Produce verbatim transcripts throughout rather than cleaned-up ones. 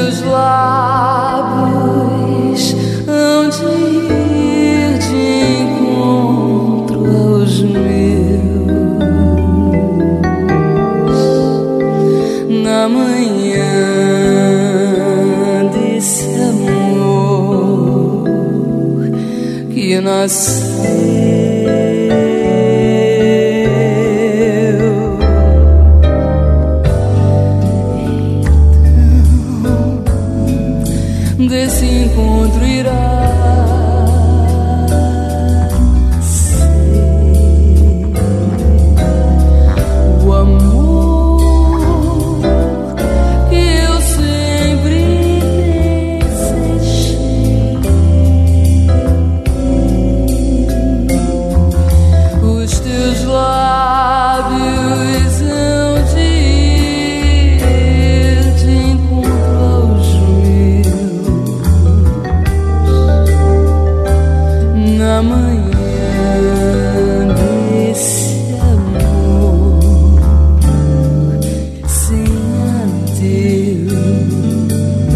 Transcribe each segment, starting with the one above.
teus lábios hão de ir de encontro aos meus na manhã desse amor que nasceu. Desse encontro irá nascer o amor que eu sempre desejei. Os teus lábios hão de ir de encontro aos na manhã desse amor sem adeus.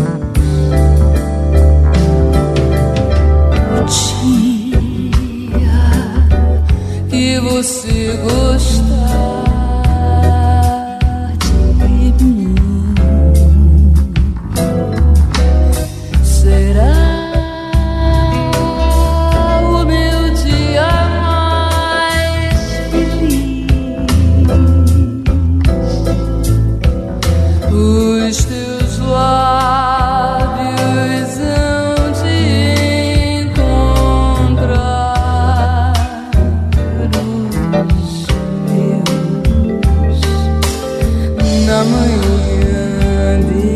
O dia que você gostar de mim será os teus lábios hão de encontrar os meus na manhã de